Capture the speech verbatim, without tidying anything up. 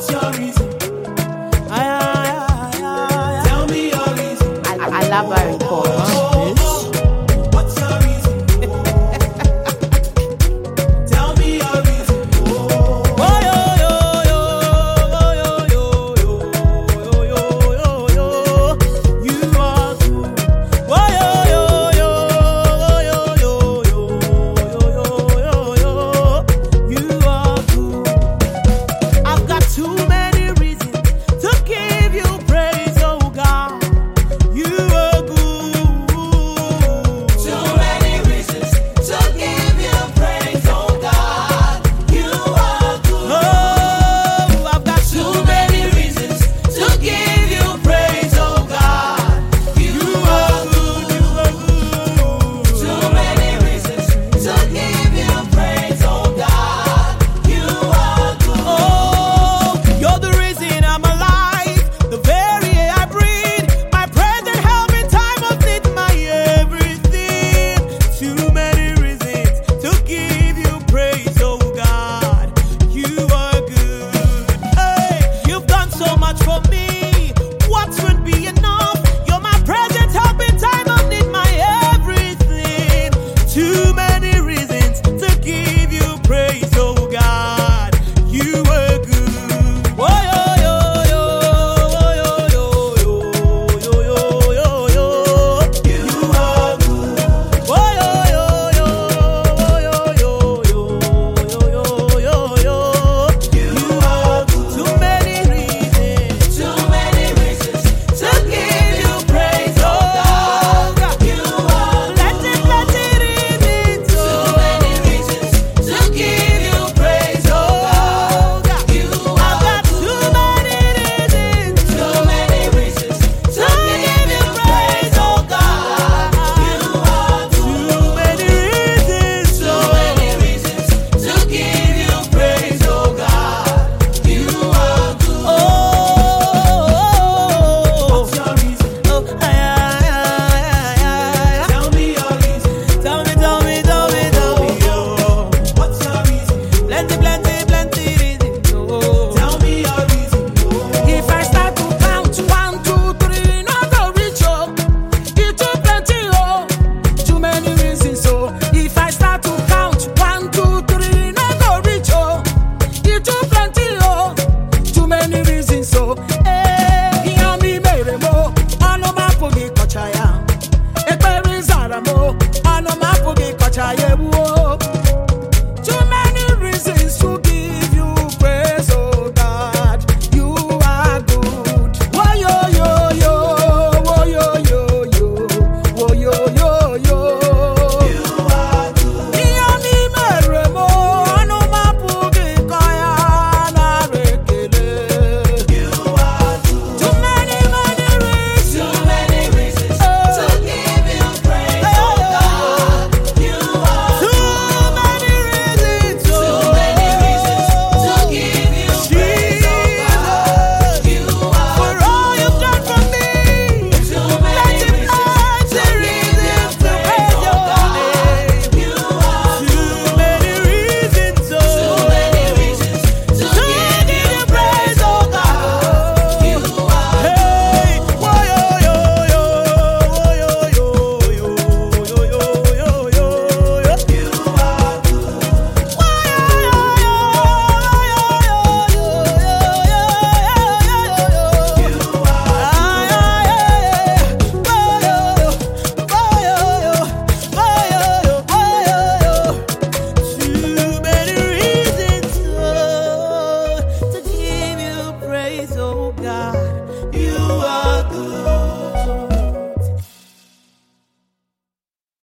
What's your reason? Ay, ay, ay, ay, ay. Tell me your reason. Alaba report. What's your reason? Tell me your reason. Oh, yo, yo, yo, yo, yo, yo, yo, yo, yo, yo. You are good. Oh, yo, yo, yo, yo, yo, yo, yo, yo, yo. You are good. I've got too many reasons to give you praise, oh God. You are good. Too many reasons to give you praise, oh God. You are good. Oh, I've got Too many reasons to give you praise, oh God. You are good. You are good. Too many reasons to give you praise, oh God. You are good. Oh, you're the reason I'm alive, the very air I breathe, my present help in time of need, my everything. Too many reasons to give you praise, oh God. You are good. Hey, you've done so much for me. What would be enough? You're my present help in time of need, my everything. Too many reasons to give you praise, oh God. You are good. Oh, yo, yo, yo, yo, yo, yo, yo, yo, yo, yo. You are good. Oh, yo, yo, yo, yo, yo, yo, yo, yo, yo, yo. You are good. Too many reasons. Too many reasons to give you praise, oh God. You are good. Plenty, plenty reasons. Too many reasons to give you praise, oh God. You I've are got too many reasons. too many reasons to give you praise, oh God. You are Too many reasons. too many reasons to give you praise, oh God. You are good. Oh, What's your reason? oh, ay, ay, ay, ay, ay. Tell me your reason. Tell me, tell me, tell me, tell me, oh. What's your reason? Plenty, plenty, plenty reasons, oh. Tell me your reason. If I start to count one, two, three, no go reach oh. It too plenty oh, too many reasons oh. If I start to count one, two, three, no go reach oh. It too plenty oh, too many reasons oh. Eh, yami mere mo, ano mapugi kochaya. Ekperi zara mo, ano mapugi kochaya wo. Too many reasons to give you praise, oh God. You are good. Whoa, yo, yo, yo. Whoa, yo, yo, yo. Whoa, yo, yo, yo. You are good. Iyami mere mo, ano mapugi kaya na rekele. You are good. Too many, many reasons. Too many reasons to give you praise, oh God. You are Too many reasons, too many reasons to give you praise, oh God. You are for all you've done for me. too many reasons to give you praise, oh God. You are Too many reasons, too oh. many reasons to give you praise, oh God. You are Hey, whoa, yo, yo, yo, whoa, yo, yo, yo, yo, yo, yo, yo, yo. you are good. Too many reasons to give you praise, oh God. You are good.